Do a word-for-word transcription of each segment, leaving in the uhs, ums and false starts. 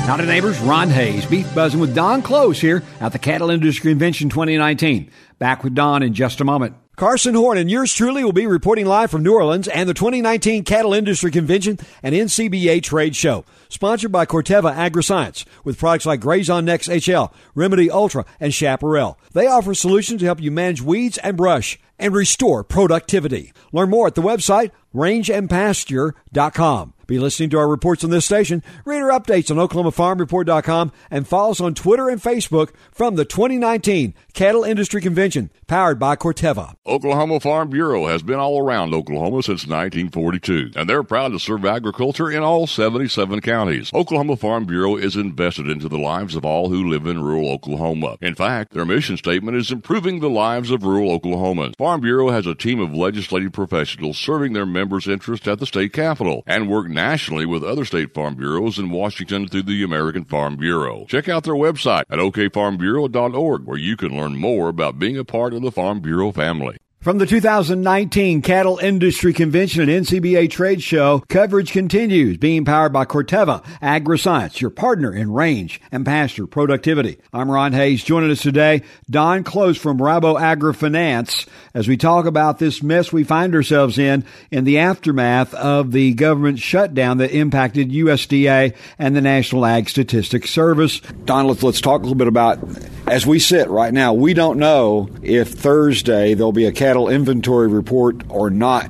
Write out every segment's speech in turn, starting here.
Howdy neighbors, Ron Hayes, Beef Buzzing with Don Close here at the Cattle Industry Convention twenty nineteen. Back with Don in just a moment. Carson Horn and yours truly will be reporting live from New Orleans and the twenty nineteen Cattle Industry Convention and N C B A Trade Show. Sponsored by Corteva Agriscience with products like Grazon Next H L, Remedy Ultra, and Chaparral. They offer solutions to help you manage weeds and brush and restore productivity. Learn more at the website range and pasture dot com. Be listening to our reports on this station, read our updates on Oklahoma Farm Report dot com, and follow us on Twitter and Facebook from the twenty nineteen Cattle Industry Convention, powered by Corteva. Oklahoma Farm Bureau has been all around Oklahoma since nineteen forty-two, and they're proud to serve agriculture in all seventy-seven counties. Oklahoma Farm Bureau is invested into the lives of all who live in rural Oklahoma. In fact, their mission statement is improving the lives of rural Oklahomans. Farm Bureau has a team of legislative professionals serving their members' interests at the state capitol and work nationally with other state farm bureaus in Washington through the American Farm Bureau. Check out their website at o k farm bureau dot org, where you can learn more about being a part of the Farm Bureau family. From the two thousand nineteen Cattle Industry Convention and N C B A Trade Show, coverage continues, being powered by Corteva Agriscience, your partner in range and pasture productivity. I'm Ron Hayes. Joining us today, Don Close from Rabo Agri-Finance, as we talk about this mess we find ourselves in in the aftermath of the government shutdown that impacted U S D A and the National Ag Statistics Service. Don, let's, let's talk a little bit about, as we sit right now, we don't know if Thursday there'll be a cattle inventory report or not.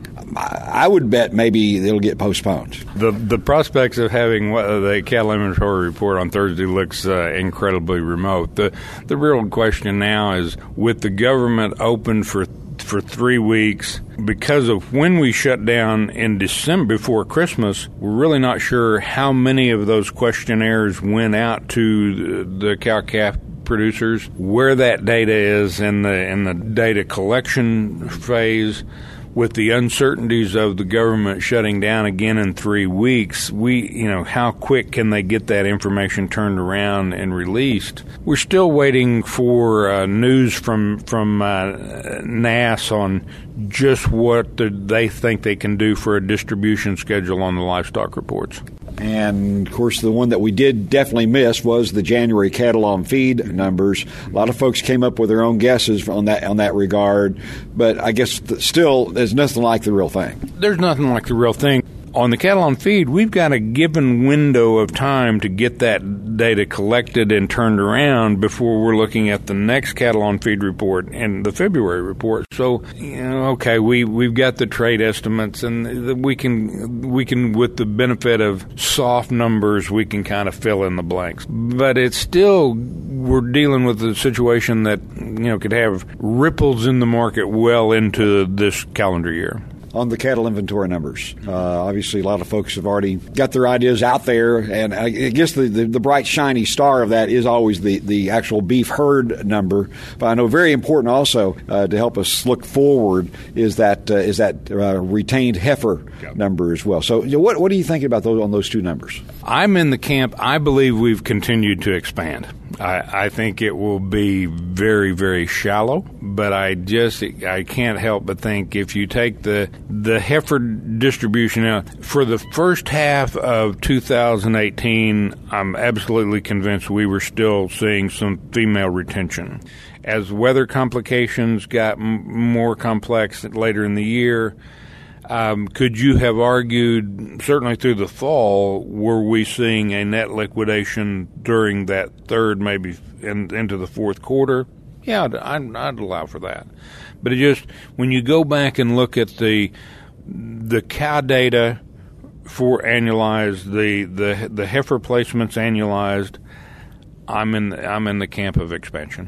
I would bet maybe it'll get postponed. The the prospects of having the cattle inventory report on Thursday looks uh, incredibly remote. The the real question now is, with the government open for for three weeks, because of when we shut down in December before Christmas, we're really not sure how many of those questionnaires went out to the, the cow-calf producers, where that data is in the in the data collection phase. With the uncertainties of the government shutting down again in three weeks, we, you know, how quick can they get that information turned around and released? We're still waiting for uh, news from from uh, N A S on just what the, they think they can do for a distribution schedule on the livestock reports. And, of course, the one that we did definitely miss was the January cattle on feed numbers. A lot of folks came up with their own guesses on that on that regard, but I guess still there's nothing like the real thing. There's nothing like the real thing. On the cattle on feed, we've got a given window of time to get that data collected and turned around before we're looking at the next cattle on feed report and the February report. So, you know, okay, we we've got the trade estimates, and we can we can with the benefit of soft numbers, we can kind of fill in the blanks. But it's still, we're dealing with a situation that, you know, could have ripples in the market well into this calendar year. On the cattle inventory numbers, uh, obviously a lot of folks have already got their ideas out there, and I guess the, the, the bright, shiny star of that is always the, the actual beef herd number. But I know very important also uh, to help us look forward is that uh, is that uh, retained heifer yep. number as well. So what what are you thinking about those on those two numbers? I'm in the camp. I believe we've continued to expand. I, I think it will be very, very shallow, but I just I can't help but think if you take the the heifer distribution out for the first half of two thousand eighteen, I'm absolutely convinced we were still seeing some female retention. As weather complications got m- more complex later in the year, Um, could you have argued, certainly through the fall, were we seeing a net liquidation during that third, maybe in, into the fourth quarter? Yeah, I'd, I'd, I'd allow for that. But it just, when you go back and look at the the cow data for annualized, the the the heifer placements annualized, I'm in I'm in the camp of expansion.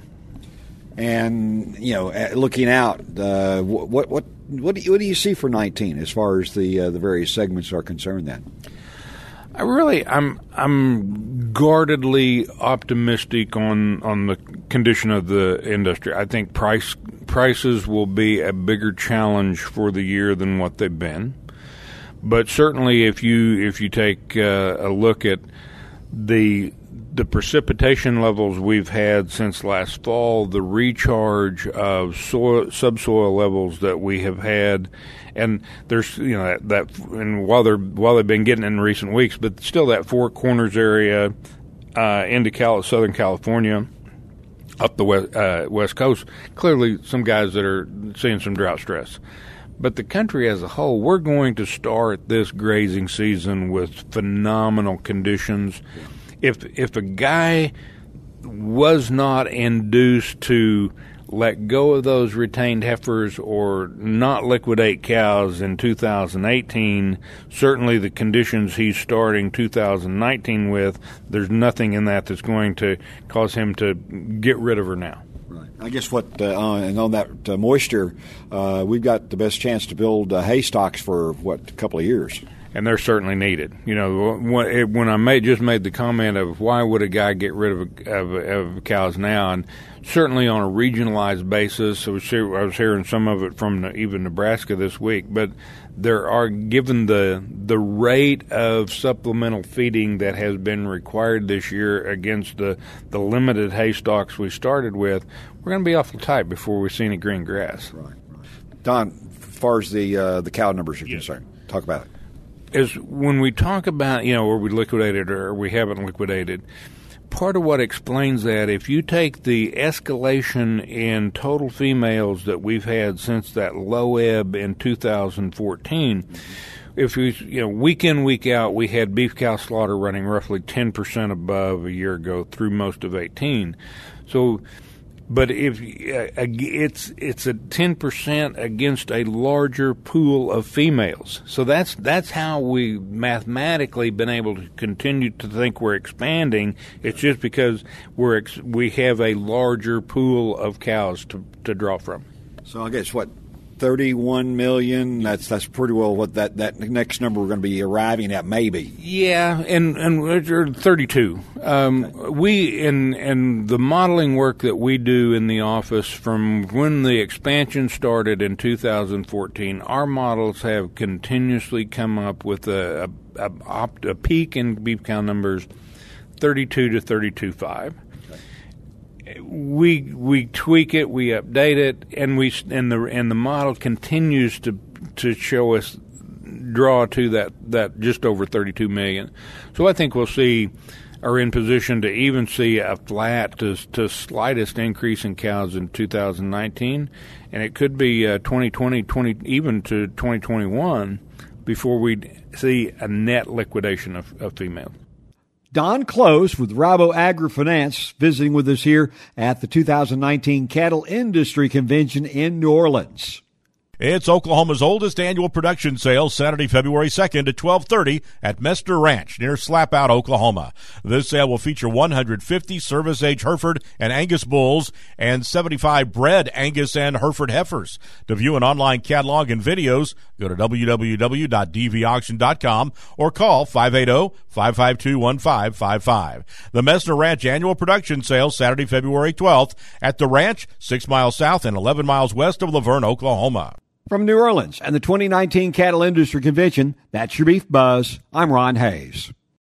And you know, looking out, uh, what what what do you, what do you see for nineteen as far as the uh, the various segments are concerned? Then, I really I'm I'm guardedly optimistic on on the condition of the industry. I think price prices will be a bigger challenge for the year than what they've been. But certainly, if you if you take uh, a look at the the precipitation levels we've had since last fall, the recharge of soil, subsoil levels that we have had, and there's you know that, that and while they're while they've been getting in recent weeks, but still that Four Corners area uh, into Cal- Southern California, up the west, uh, west coast, clearly some guys that are seeing some drought stress. But the country as a whole, we're going to start this grazing season with phenomenal conditions. If if a guy was not induced to let go of those retained heifers or not liquidate cows in two thousand eighteen, certainly the conditions he's starting two thousand nineteen with, there's nothing in that that's going to cause him to get rid of her now. Right. I guess what, uh, on, and on that uh, moisture, uh, we've got the best chance to build uh, hay stocks for, what, a couple of years. And they're certainly needed. You know, when, when I made just made the comment of why would a guy get rid of, of, of cows now, and certainly on a regionalized basis, I was, I was hearing some of it from even Nebraska this week, but there are, given the the rate of supplemental feeding that has been required this year against the, the limited hay stocks we started with, we're going to be awful tight before we see any green grass. Right, right. Don, as far as the uh, the cow numbers are yes. concerned, talk about it. Is when we talk about, you know, where we liquidated or we haven't liquidated, part of what explains that, if you take the escalation in total females that we've had since that low ebb in two thousand fourteen, mm-hmm. if we, you know, week in, week out, we had beef cow slaughter running roughly ten percent above a year ago through most of eighteen. So, but if uh, it's it's a ten percent against a larger pool of females, so that's that's how we mathematically been able to continue to think we're expanding. It's just because we're ex- we have a larger pool of cows to to draw from. So I guess what, thirty-one million. That's that's pretty well what that, that next number we're going to be arriving at, maybe. Yeah, and and thirty-two. Um, okay. We in in the modeling work that we do in the office from when the expansion started in two thousand fourteen, our models have continuously come up with a a, a, a peak in beef cow numbers, thirty-two to thirty-two point five. We we tweak it, we update it, and we and the and the model continues to to show us draw to that, that just over thirty-two million. So I think we'll see are in position to even see a flat to to slightest increase in cows in two thousand nineteen, and it could be uh, twenty twenty, twenty even to twenty twenty-one before we see a net liquidation of, of females. Don Close with Rabo Agri-Finance visiting with us here at the two thousand nineteen Cattle Industry Convention in New Orleans. It's Oklahoma's oldest annual production sale, Saturday, February second at twelve thirty at Mester Ranch near Slapout, Oklahoma. This sale will feature one hundred fifty service-age Hereford and Angus bulls and seventy-five bred Angus and Hereford heifers. To view an online catalog and videos, go to w w w dot d v auction dot com or call five eight zero, five five two, one five five five. The Mester Ranch annual production sale, Saturday, February twelfth at the ranch, six miles south and eleven miles west of Laverne, Oklahoma. From New Orleans and the twenty nineteen Cattle Industry Convention, that's your Beef Buzz. I'm Ron Hayes.